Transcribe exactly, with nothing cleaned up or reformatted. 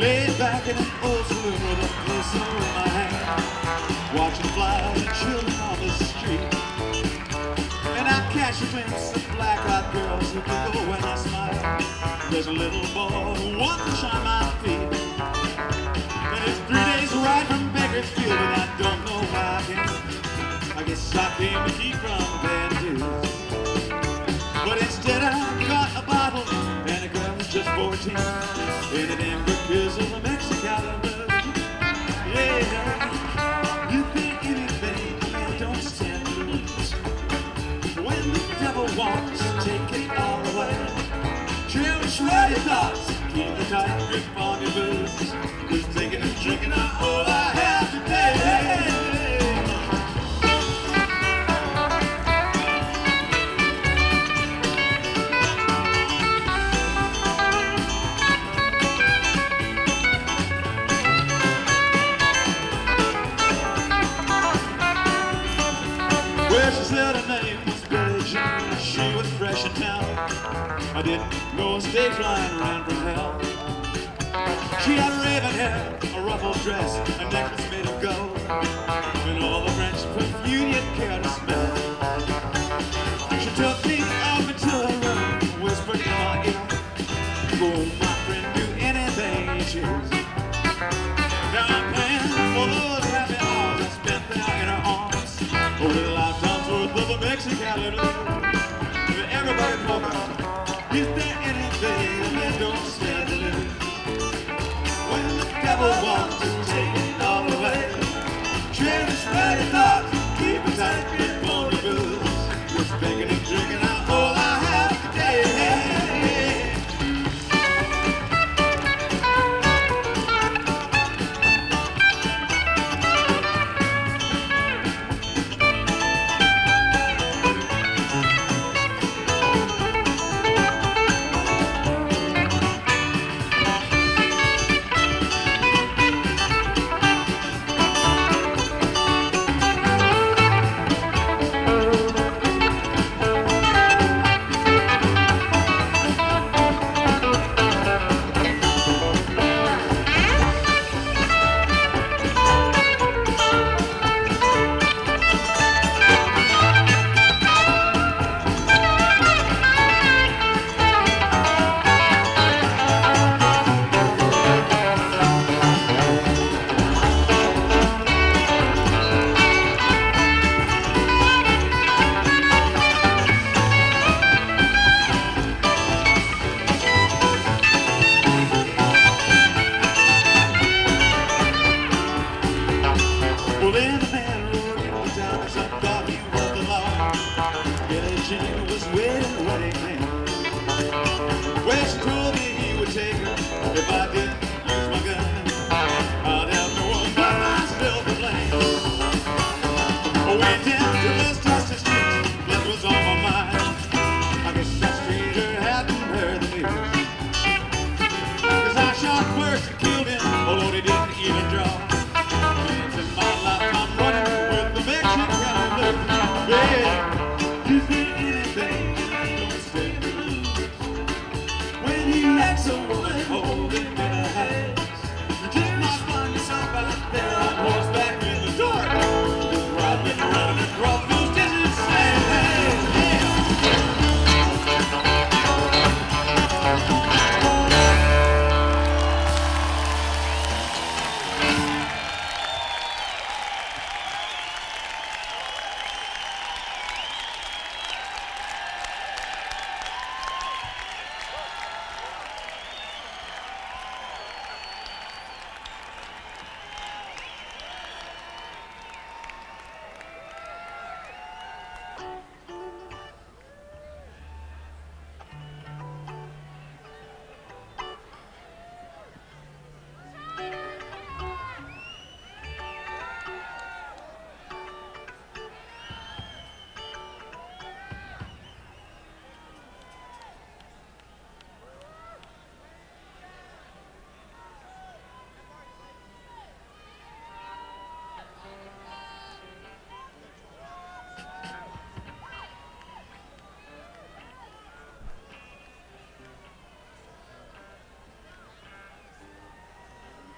Laid back in an old saloon with a pencil in my hand, watching flying children on the street. And I catch a glimpse of black-eyed girls who giggle when I smile. There's a little boy who wants to shine my feet. And it's three days ride from Bakersfield, and I don't know why I came. I guess I came to keep from paying dues. But instead I got a bottle, and a girl was just fourteen, in an Amber Kizzle, a Mexicana moon. Yeah, you think anything, you don't stand to lose. When the devil wants to take it all away, cherish what your thoughts, keep the tight grip on your booze. Just taking and drinking are all I have today. Well, she said her name was Billie Jean, she was fresh in town. I didn't know a stage line ran from hell. She had raven hair, a ruffled dress, a necklace made of gold, and all the French perfume you'd care to smell. She took me up into her room, whispered in my ear, "Oh, my friend, do anything you choose." Now I'm paying for those happy hours I spent there in her arms, with a lifetime's worth of a Mexicana blues. Everybody talk about, is there anything that don't stand to lose? When the devil walks